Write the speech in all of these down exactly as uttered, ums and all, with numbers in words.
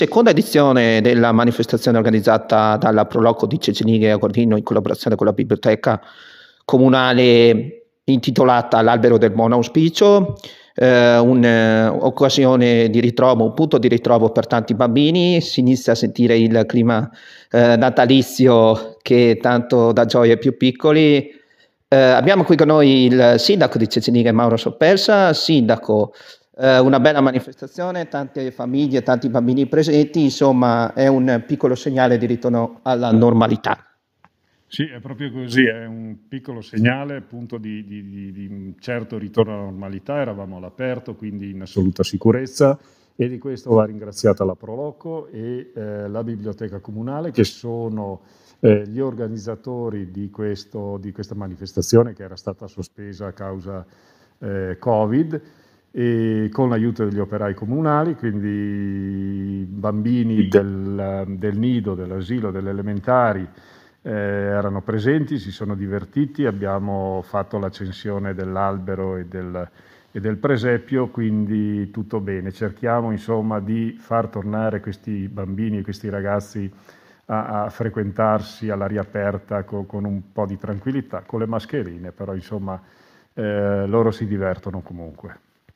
Seconda edizione della manifestazione organizzata dalla Pro Loco di Cecenighe a Gordino in collaborazione con la biblioteca comunale intitolata L'albero del buon auspicio, eh, un'occasione di ritrovo, un punto di ritrovo per tanti bambini. Si inizia a sentire il clima eh, natalizio che tanto dà gioia ai più piccoli. Eh, abbiamo qui con noi il sindaco di Cecenighe, Mauro Sopelsa. Sindaco, eh, una bella manifestazione, tante famiglie, tanti bambini presenti, insomma è un piccolo segnale di ritorno alla normalità. Sì, è proprio così, è un piccolo segnale appunto di, di, di, di un certo ritorno alla normalità. Eravamo all'aperto, quindi in assoluta sicurezza, e di questo va ringraziata la Pro Loco e eh, la biblioteca comunale, che sono eh, gli organizzatori di, questo, di questa manifestazione che era stata sospesa a causa eh, Covid, e con l'aiuto degli operai comunali, quindi bambini del, del nido, dell'asilo, delle elementari, Eh, erano presenti, si sono divertiti, abbiamo fatto l'accensione dell'albero e del, e del presepio, quindi tutto bene. Cerchiamo insomma di far tornare questi bambini e questi ragazzi a, a frequentarsi all'aria aperta con, con un po' di tranquillità, con le mascherine, però insomma eh, loro si divertono comunque.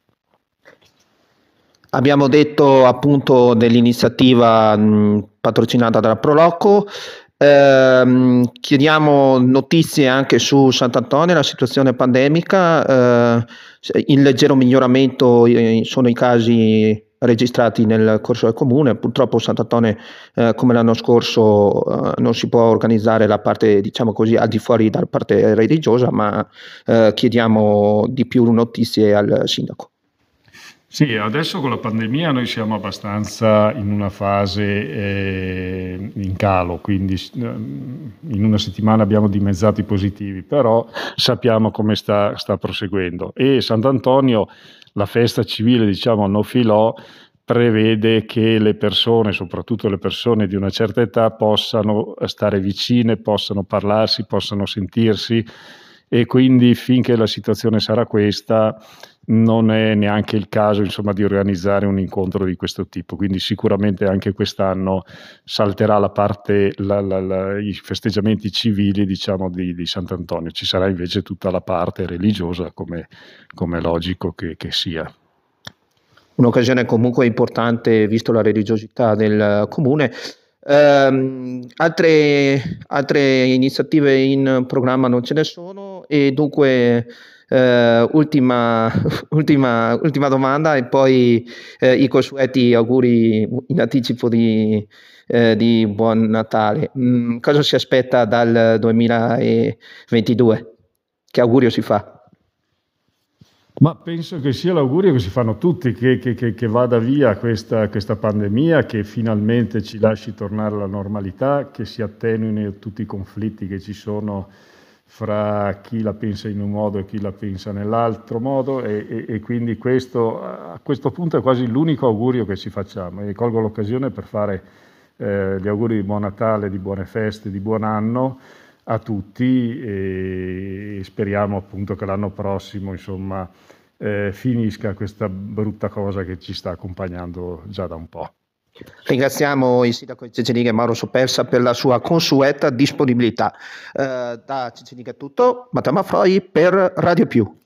Abbiamo detto appunto dell'iniziativa mh, patrocinata dalla Pro Loco. Eh, chiediamo notizie anche su Sant'Antonio, la situazione pandemica, eh, in leggero miglioramento eh, sono i casi registrati nel corso del comune. Purtroppo Sant'Antonio, eh, come l'anno scorso, eh, non si può organizzare la parte, diciamo così, al di fuori dalla parte religiosa, ma eh, chiediamo di più notizie al sindaco. Sì, adesso con la pandemia noi siamo abbastanza in una fase eh, in calo, quindi eh, in una settimana abbiamo dimezzati positivi, però sappiamo come sta, sta proseguendo. E Sant'Antonio, la festa civile, diciamo, no filò, prevede che le persone, soprattutto le persone di una certa età, possano stare vicine, possano parlarsi, possano sentirsi, e quindi finché la situazione sarà questa non è neanche il caso insomma di organizzare un incontro di questo tipo, quindi sicuramente anche quest'anno salterà la parte la, la, la, i festeggiamenti civili, diciamo, di, di Sant'Antonio. Ci sarà invece tutta la parte religiosa, come, come è logico che, che sia. Un'occasione comunque importante visto la religiosità del comune. Um, altre, altre iniziative in programma non ce ne sono, e dunque eh, ultima, ultima, ultima domanda e poi eh, i consueti auguri in anticipo di, eh, di buon Natale. Mm, cosa si aspetta dal duemilaventidue? Che augurio si fa? Ma penso che sia l'augurio che si fanno tutti, che, che, che, che vada via questa, questa pandemia, che finalmente ci lasci tornare alla normalità, che si attenuino tutti i conflitti che ci sono fra chi la pensa in un modo e chi la pensa nell'altro modo, e, e, e quindi questo a questo punto è quasi l'unico augurio che ci facciamo. E colgo l'occasione per fare eh, gli auguri di buon Natale, di buone feste, di buon anno a tutti, e speriamo appunto che l'anno prossimo insomma eh, finisca questa brutta cosa che ci sta accompagnando già da un po'. Ringraziamo il sindaco di Cecenighe Mauro Sopelsa per la sua consueta disponibilità. Eh, da Cecenighe è tutto, Matteo Maffroi per Radio Più.